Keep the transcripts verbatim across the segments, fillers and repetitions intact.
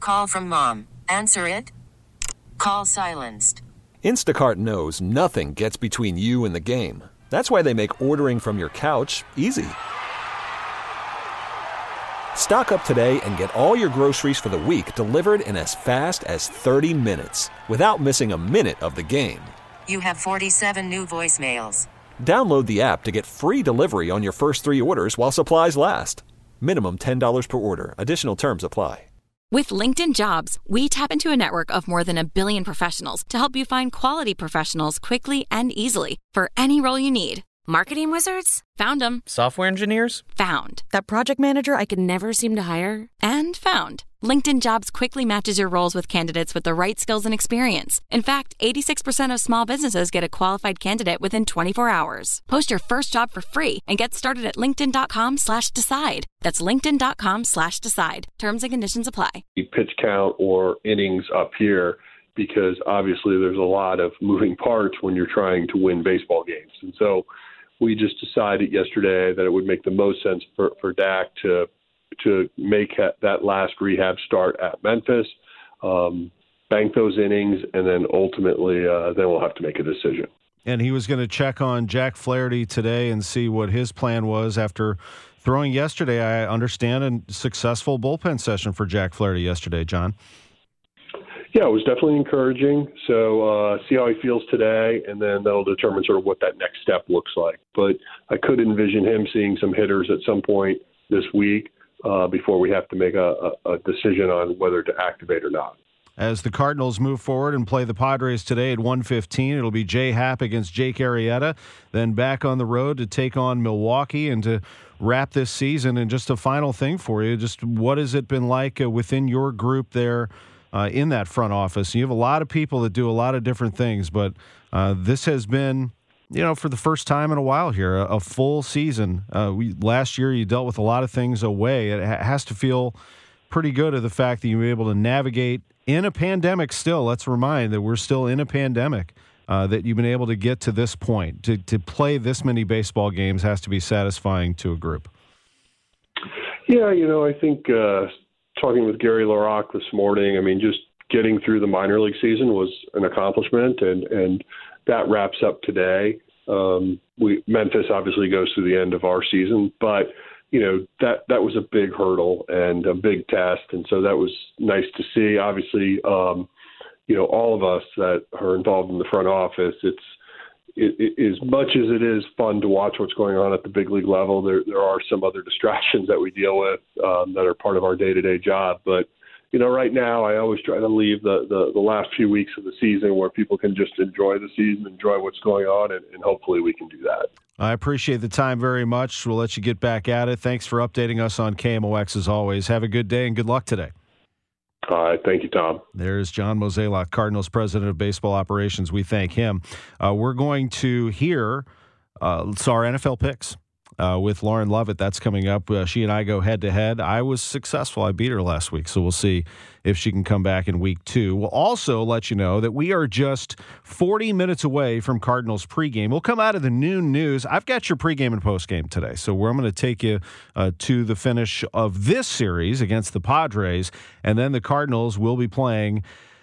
Call from mom. Answer it. Call silenced. Instacart knows nothing gets between you and the game. That's why they make ordering from your couch easy. Stock up today and get all your groceries for the week delivered in as fast as thirty minutes without missing a minute of the game. You have forty-seven new voicemails. Download the app to get free delivery on your first three orders while supplies last. Minimum ten dollars per order. Additional terms apply. With LinkedIn Jobs, we tap into a network of more than a billion professionals to help you find quality professionals quickly and easily for any role you need. Marketing wizards? Found them. Software engineers? Found. That project manager I could never seem to hire? And found. LinkedIn Jobs quickly matches your roles with candidates with the right skills and experience. In fact, eighty-six percent of small businesses get a qualified candidate within twenty-four hours. Post your first job for free and get started at linkedin.com slash decide. That's linkedin.com slash decide. Terms and conditions apply. Pitch count or innings up here, because obviously there's a lot of moving parts when you're trying to win baseball games. And so we just decided yesterday that it would make the most sense for, for Dak to to make that last rehab start at Memphis, um, bank those innings, and then ultimately uh, then we'll have to make a decision. And he was going to check on Jack Flaherty today and see what his plan was after throwing yesterday. I understand a successful bullpen session for Jack Flaherty yesterday, John. Yeah, it was definitely encouraging. So uh, see how he feels today, and then that'll determine sort of what that next step looks like. But I could envision him seeing some hitters at some point this week uh, before we have to make a, a, a decision on whether to activate or not. As the Cardinals move forward and play the Padres today at one fifteen, it'll be Jay Happ against Jake Arrieta, then back on the road to take on Milwaukee and to wrap this season. And just a final thing for you, just what has it been like uh, within your group there uh, in that front office? You have a lot of people that do a lot of different things, but uh, this has been, you know, for the first time in a while here, a, a full season. Uh, we, last year you dealt with a lot of things away. It ha- has to feel pretty good of the fact that you were able to navigate in a pandemic still. Let's remind that we're still in a pandemic, uh, that you've been able to get to this point. To, to play this many baseball games has to be satisfying to a group. Yeah, you know, I think uh, talking with Gary LaRocque this morning, I mean, just getting through the minor league season was an accomplishment, and, and that wraps up today. Um, we Memphis obviously goes through the end of our season, but you know, that, that was a big hurdle and a big test. And so that was nice to see. Obviously, um, you know, all of us that are involved in the front office, it's it, it, as much as it is fun to watch what's going on at the big league level, there, there are some other distractions that we deal with um, that are part of our day-to-day job. But, you know, right now I always try to leave the, the, the last few weeks of the season where people can just enjoy the season, enjoy what's going on, and, and hopefully we can do that. I appreciate the time very much. We'll let you get back at it. Thanks for updating us on K M O X as always. Have a good day and good luck today. All right. Thank you, Tom. There's John Mozeliak, Cardinals president of baseball operations. We thank him. Uh, we're going to hear uh, so our N F L picks uh, with Lauren Lovett. That's coming up. Uh, she and I go head to head. I was successful. I beat her last week, so we'll see if she can come back in week two. We'll also let you know that we are just forty minutes away from Cardinals pregame. We'll come out of the noon news. I've got your pregame and postgame today, so we're, I'm going to take you uh, to the finish of this series against the Padres, and then the Cardinals will be playing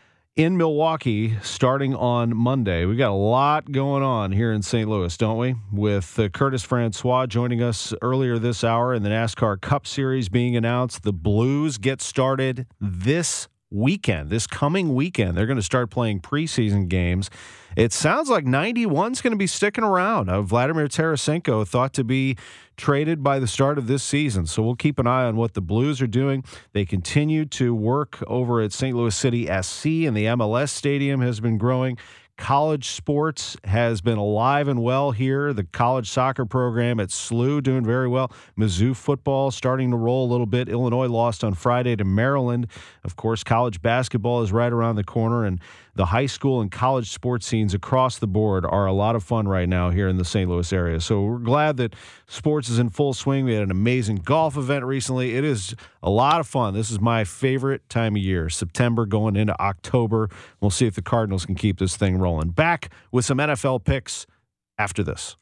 in Milwaukee starting on Monday. We got a lot going on here in Saint Louis, don't we? With uh, Curtis Francois joining us earlier this hour and the NASCAR Cup Series being announced. The Blues get started this weekend, this coming weekend. They're going to start playing preseason games. It sounds like ninety-one's going to be sticking around. Uh, Vladimir Tarasenko thought to be traded by the start of this season. So we'll keep an eye on what the Blues are doing. They continue to work over at Saint Louis City S C, and the M L S stadium has been growing. College sports has been alive and well here. The college soccer program at S L U doing very well. Mizzou football starting to roll a little bit. Illinois lost on Friday to Maryland. Of course, college basketball is right around the corner, and the high school and college sports scenes across the board are a lot of fun right now here in the Saint Louis area. So we're glad that sports is in full swing. We had an amazing golf event recently. It is a lot of fun. This is my favorite time of year, September going into October. We'll see if the Cardinals can keep this thing rolling. Back with some N F L picks after this.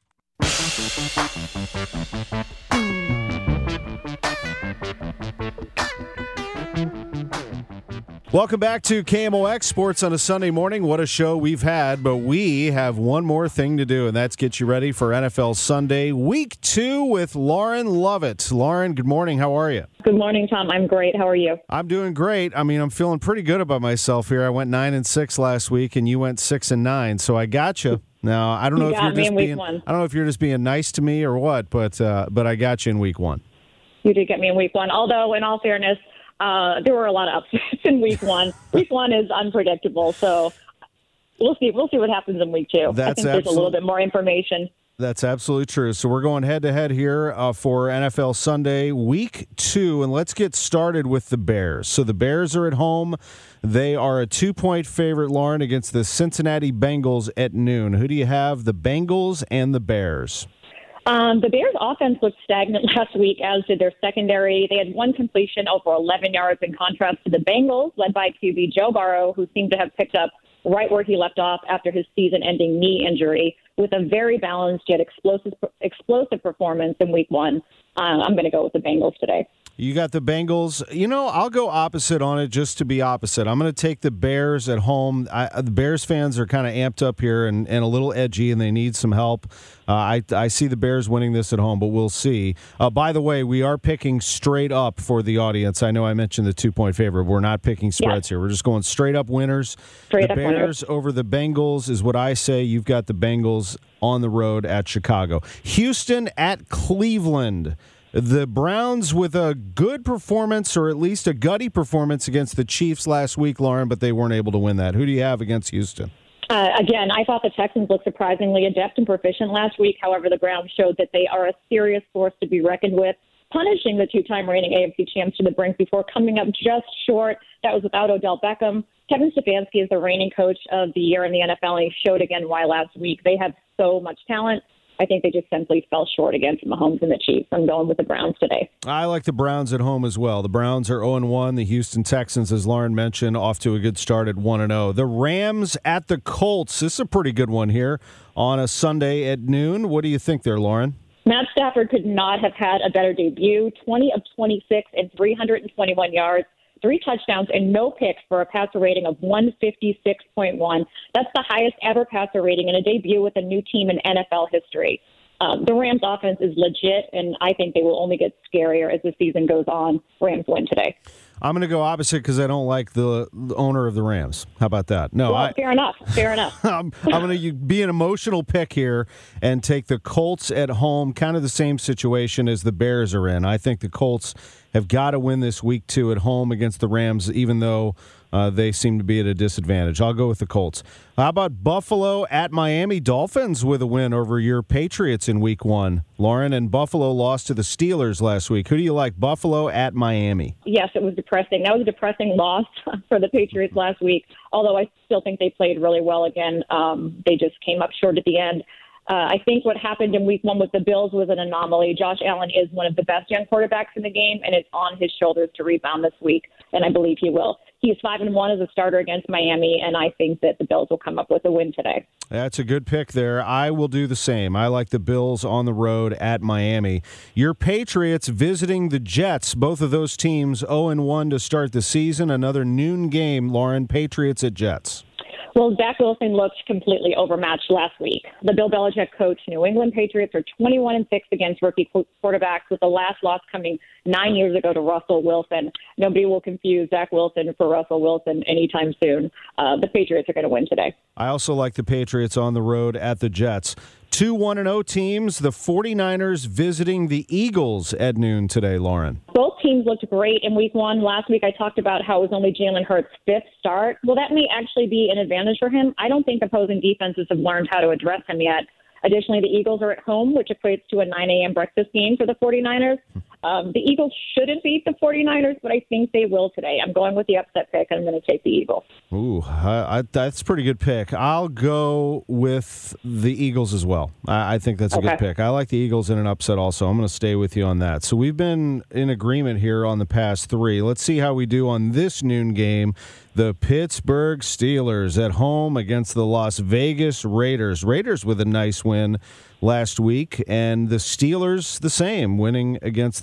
Welcome back to K M O X Sports on a Sunday morning. What a show we've had, but we have one more thing to do, and that's get you ready for N F L Sunday, Week two with Lauren Lovett. Lauren, good morning. How are you? Good morning, Tom. I'm great. How are you? I'm doing great. I mean, I'm feeling pretty good about myself here. I went nine and six last week, and you went six and nine, so I got you. Now, I don't know You if got you're me just in week being one. I don't know if you're just being nice to me or what, but uh, but I got you in week one. You did get me in week one. Although, in all fairness, uh, there were a lot of upsets in week one. Week one is unpredictable, so we'll see. We'll see what happens in week two. That's I think there's absolute- a little bit more information. That's absolutely true. So we're going head-to-head here uh, for N F L Sunday, Week two, and let's get started with the Bears. So the Bears are at home. They are a two-point favorite, Lauren, against the Cincinnati Bengals at noon. Who do you have, the Bengals and the Bears? Um, the Bears' offense looked stagnant last week, as did their secondary. They had one completion over eleven yards, in contrast to the Bengals, led by Q B Joe Burrow, who seemed to have picked up right where he left off after his season-ending knee injury, with a very balanced yet explosive explosive performance in week one. Uh, I'm going to go with the Bengals today. You got the Bengals. You know, I'll go opposite on it just to be opposite. I'm going to take the Bears at home. I, the Bears fans are kind of amped up here and, and a little edgy, and they need some help. Uh, I, I see the Bears winning this at home, but we'll see. Uh, by the way, we are picking straight up for the audience. I know I mentioned the two-point favorite. We're not picking spreads Yeah. here. We're just going straight up winners. Straight the up Bears winners. over the Bengals is what I say. You've got the Bengals on the road at Chicago. Houston at Cleveland. The Browns with a good performance, or at least a gutty performance against the Chiefs last week, Lauren, but they weren't able to win that. Who do you have against Houston? Uh, again, I thought the Texans looked surprisingly adept and proficient last week. However, the Browns showed that they are a serious force to be reckoned with, punishing the two-time reigning A F C champs to the brink before coming up just short. That was without Odell Beckham. Kevin Stefanski is the reigning coach of the year in the N F L, and he showed again why last week. They have so much talent. I think they just simply fell short again from Mahomes and the Chiefs. I'm going with the Browns today. I like the Browns at home as well. The Browns are oh and one. The Houston Texans, as Lauren mentioned, off to a good start at one and oh. The Rams at the Colts. This is a pretty good one here on a Sunday at noon. What do you think there, Lauren? Matt Stafford could not have had a better debut. twenty of twenty-six and three hundred twenty-one yards, three touchdowns, and no picks for a passer rating of one fifty-six point one. That's the highest ever passer rating in a debut with a new team in N F L history. Um, the Rams' offense is legit, and I think they will only get scarier as the season goes on. Rams win today. I'm going to go opposite because I don't like the owner of the Rams. How about that? No, Well, I, fair enough. Fair enough. I'm, I'm going to be an emotional pick here and take the Colts at home, kind of the same situation as the Bears are in. I think the Colts have got to win this week two at home against the Rams, even though uh, they seem to be at a disadvantage. I'll go with the Colts. How about Buffalo at Miami? Dolphins with a win over your Patriots in week one, Lauren, and Buffalo lost to the Steelers last week. Who do you like, Buffalo at Miami? Yes, it was depressing. That was a depressing loss for the Patriots last week, although I still think they played really well again. Um, they just came up short at the end. Uh, I think what happened in week one with the Bills was an anomaly. Josh Allen is one of the best young quarterbacks in the game, and it's on his shoulders to rebound this week, and I believe he will. He's five and one as a starter against Miami, and I think that the Bills will come up with a win today. That's a good pick there. I will do the same. I like the Bills on the road at Miami. Your Patriots visiting the Jets. Both of those teams oh and one to start the season. Another noon game, Lauren. Patriots at Jets. Well, Zach Wilson looked completely overmatched last week. The Bill Belichick coach New England Patriots are twenty-one and six against rookie quarterbacks, with the last loss coming nine years ago to Russell Wilson. Nobody will confuse Zach Wilson for Russell Wilson anytime soon. Uh, the Patriots are going to win today. I also like the Patriots on the road at the Jets. Two one and oh teams, the 49ers visiting the Eagles at noon today, Lauren. Both teams looked great in week one. Last week I talked about how it was only Jalen Hurts' fifth start. Well, that may actually be an advantage for him. I don't think opposing defenses have learned how to address him yet. Additionally, the Eagles are at home, which equates to a nine a.m. breakfast game for the 49ers. Um, the Eagles shouldn't beat the 49ers, but I think they will today. I'm going with the upset pick, and I'm going to take the Eagles. Ooh, I, I, that's a pretty good pick. I'll go with the Eagles as well. I, I think that's a Okay. good pick. I like the Eagles in an upset also. I'm going to stay with you on that. So we've been in agreement here on the past three. Let's see how we do on this noon game. The Pittsburgh Steelers at home against the Las Vegas Raiders. Raiders with a nice win last week, and the Steelers the same, winning against the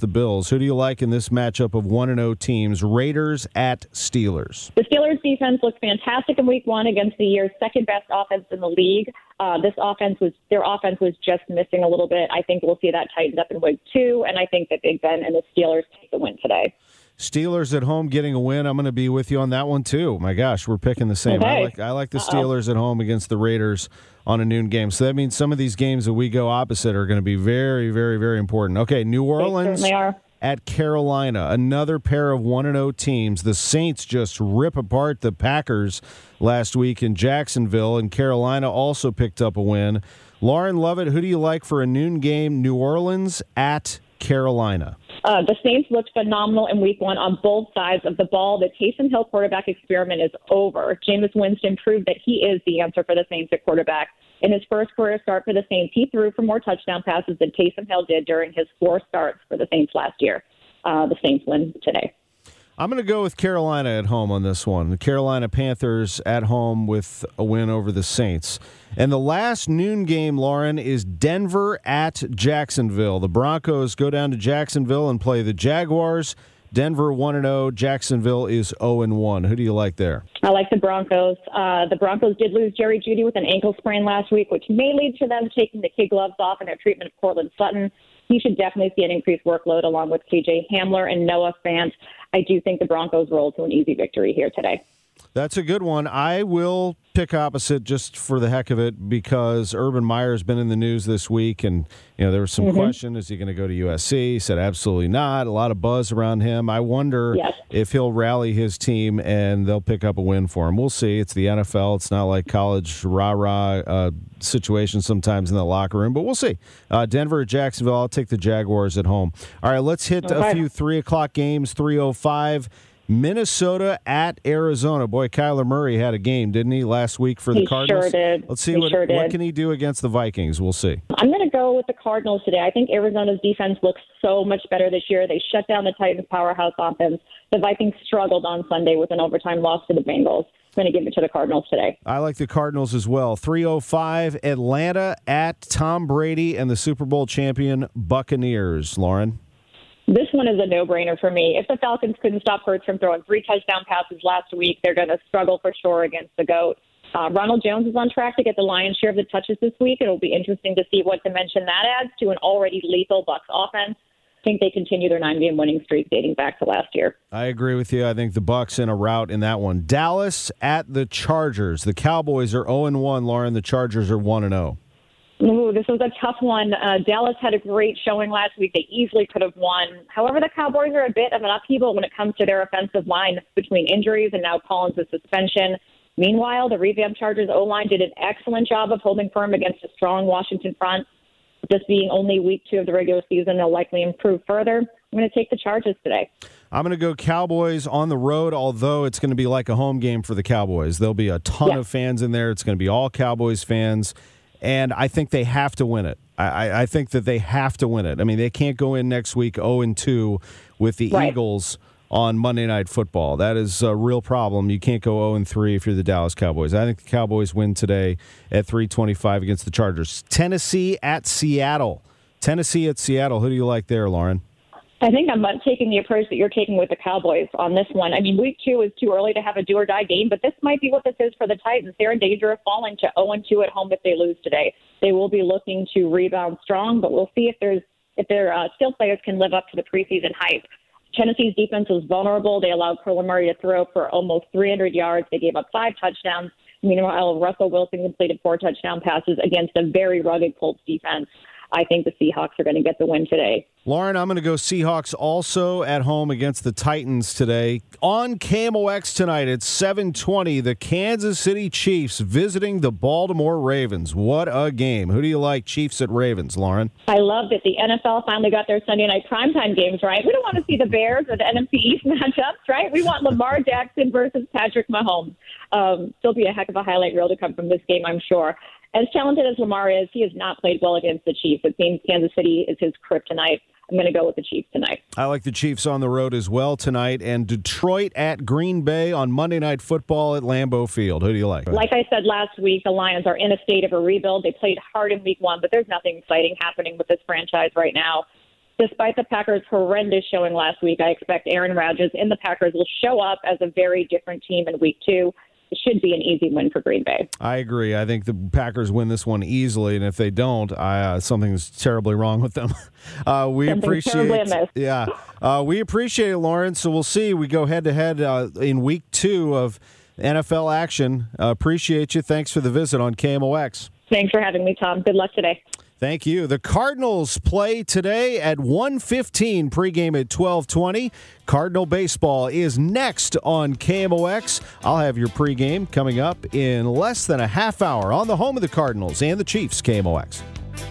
Bills. Who do you like in this matchup of one and oh teams, Raiders at Steelers? The Steelers defense looked fantastic in week one against the year's second best offense in the league. Uh, this offense was, their offense was just missing a little bit. I think we'll see that tightened up in week two, and I think that Big Ben and the Steelers take the win today. Steelers at home getting a win. I'm going to be with you on that one, too. My gosh, we're picking the same. Okay. I like I like the Uh-oh. Steelers at home against the Raiders on a noon game. So that means some of these games that we go opposite are going to be very, very, very important. Okay, New Orleans They certainly are. at Carolina, another pair of one and oh teams. The Saints just rip apart the Packers last week in Jacksonville, and Carolina also picked up a win. Lauren Lovett, who do you like for a noon game? New Orleans at Carolina. Uh, the Saints looked phenomenal in week one on both sides of the ball. The Taysom Hill quarterback experiment is over. Jameis Winston proved that he is the answer for the Saints at quarterback. In his first career start for the Saints, he threw for more touchdown passes than Taysom Hill did during his four starts for the Saints last year. Uh, the Saints win today. I'm going to go with Carolina at home on this one. The Carolina Panthers at home with a win over the Saints. And the last noon game, Lauren, is Denver at Jacksonville. The Broncos go down to Jacksonville and play the Jaguars. Denver one and oh. Jacksonville is oh and one. Who do you like there? I like the Broncos. Uh, the Broncos did lose Jerry Jeudy with an ankle sprain last week, which may lead to them taking the kid gloves off in their treatment of Cortland Sutton. He should definitely see an increased workload along with K J Hamler and Noah Fant. I do think the Broncos roll to an easy victory here today. That's a good one. I will pick opposite just for the heck of it because Urban Meyer's been in the news this week, and you know there was some Mm-hmm. question: is he going to go to U S C? He said absolutely not. A lot of buzz around him. I wonder Yes. if he'll rally his team and they'll pick up a win for him. We'll see. It's the N F L. It's not like college rah-rah uh, situation sometimes in the locker room, but we'll see. Uh, Denver, Jacksonville. I'll take the Jaguars at home. All right, let's hit Okay. a few three o'clock games. three oh five. Minnesota at Arizona. Boy, Kyler Murray had a game, didn't he, last week for the He Cardinals? sure did. Let's see He what sure what did. can he do against the Vikings. We'll see. I'm going to go with the Cardinals today. I think Arizona's defense looks so much better this year. They shut down the Titans' powerhouse offense. The Vikings struggled on Sunday with an overtime loss to the Bengals. I'm going to give it to the Cardinals today. I like the Cardinals as well. three oh five, Atlanta at Tom Brady and the Super Bowl champion Buccaneers. Lauren? This one is a no-brainer for me. If the Falcons couldn't stop Hurts from throwing three touchdown passes last week, they're going to struggle for sure against the GOAT. Uh, Ronald Jones is on track to get the lion's share of the touches this week. It'll be interesting to see what dimension that adds to an already lethal Bucs offense. I think they continue their nine-game winning streak dating back to last year. I agree with you. I think the Bucs in a rout in that one. Dallas at the Chargers. The Cowboys are oh and one, Lauren. The Chargers are one and oh. Ooh, this was a tough one. Uh, Dallas had a great showing last week. They easily could have won. However, the Cowboys are a bit of an upheaval when it comes to their offensive line between injuries and now Collins' suspension. Meanwhile, the revamped Chargers O-line did an excellent job of holding firm against a strong Washington front. This being only week two of the regular season, they'll likely improve further. I'm going to take the Chargers today. I'm going to go Cowboys on the road, although it's going to be like a home game for the Cowboys. There'll be a ton Yeah. of fans in there. It's going to be all Cowboys fans. And I think they have to win it. I, I think that they have to win it. I mean, they can't go in next week oh and two with the Right. Eagles on Monday Night Football. That is a real problem. You can't go oh and three if you're the Dallas Cowboys. I think the Cowboys win today at three twenty-five against the Chargers. Tennessee at Seattle. Tennessee at Seattle. Who do you like there, Lauren? I think I'm taking the approach that you're taking with the Cowboys on this one. I mean, week two is too early to have a do-or-die game, but this might be what this is for the Titans. They're in danger of falling to oh and two at home if they lose today. They will be looking to rebound strong, but we'll see if there's if their uh, skill players can live up to the preseason hype. Tennessee's defense was vulnerable. They allowed Kyler Murray to throw for almost three hundred yards. They gave up five touchdowns. Meanwhile, Russell Wilson completed four touchdown passes against a very rugged Colts defense. I think the Seahawks are going to get the win today. Lauren, I'm going to go Seahawks also at home against the Titans today. On K M O X tonight at seven twenty, the Kansas City Chiefs visiting the Baltimore Ravens. What a game. Who do you like, Chiefs at Ravens, Lauren? I love that the N F L finally got their Sunday night primetime games, right? We don't want to see the Bears or the N F C East matchups, right? We want Lamar Jackson versus Patrick Mahomes. Um, still be a heck of a highlight reel to come from this game, I'm sure. As talented as Lamar is, he has not played well against the Chiefs. It seems Kansas City is his kryptonite. I'm going to go with the Chiefs tonight. I like the Chiefs on the road as well tonight. And Detroit at Green Bay on Monday Night Football at Lambeau Field. Who do you like? Like I said last week, the Lions are in a state of a rebuild. They played hard in week one, but there's nothing exciting happening with this franchise right now. Despite the Packers' horrendous showing last week, I expect Aaron Rodgers and the Packers will show up as a very different team in week two. It should be an easy win for Green Bay. I agree. I think the Packers win this one easily, and if they don't, I, uh, something's terribly wrong with them. Uh, we Something's appreciate, terribly amiss. yeah, uh, we appreciate it, Lauren. So we'll see. We go head to head in week two of N F L action. Uh, appreciate you. Thanks for the visit on K M O X. Thanks for having me, Tom. Good luck today. Thank you. The Cardinals play today at one fifteen, pregame at twelve twenty. Cardinal baseball is next on K M O X. I'll have your pregame coming up in less than a half hour on the home of the Cardinals and the Chiefs, K M O X.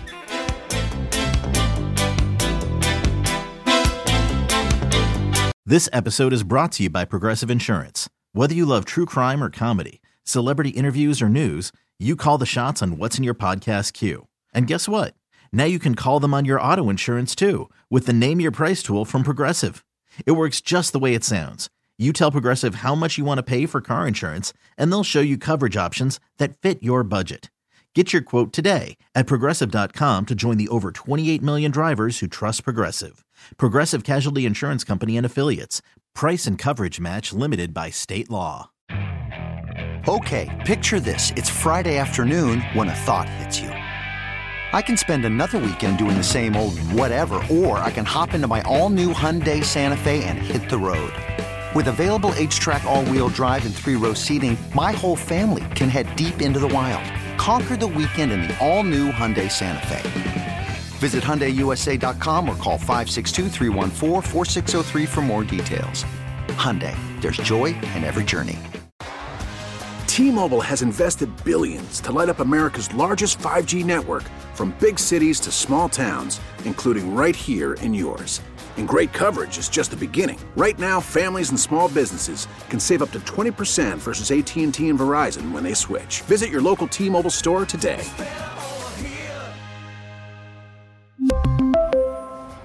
This episode is brought to you by Progressive Insurance. Whether you love true crime or comedy, celebrity interviews or news, you call the shots on what's in your podcast queue. And guess what? Now you can call them on your auto insurance too with the Name Your Price tool from Progressive. It works just the way it sounds. You tell Progressive how much you want to pay for car insurance, and they'll show you coverage options that fit your budget. Get your quote today at Progressive dot com to join the over twenty-eight million drivers who trust Progressive. Progressive Casualty Insurance Company and Affiliates. Price and coverage match limited by state law. Okay, picture this. It's Friday afternoon when a thought hits you. I can spend another weekend doing the same old whatever, or I can hop into my all-new Hyundai Santa Fe and hit the road. With available H-Track all-wheel drive and three-row seating, my whole family can head deep into the wild. Conquer the weekend in the all-new Hyundai Santa Fe. Visit Hyundai U S A dot com or call five six two, three one four, four six zero three for more details. Hyundai, there's joy in every journey. T-Mobile has invested billions to light up America's largest five G network, from big cities to small towns, including right here in yours. And great coverage is just the beginning. Right now, families and small businesses can save up to twenty percent versus A T and T and Verizon when they switch. Visit your local T-Mobile store today.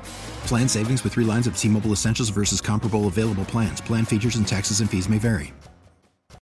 Plan savings with three lines of T-Mobile Essentials versus comparable available plans. Plan features and taxes and fees may vary.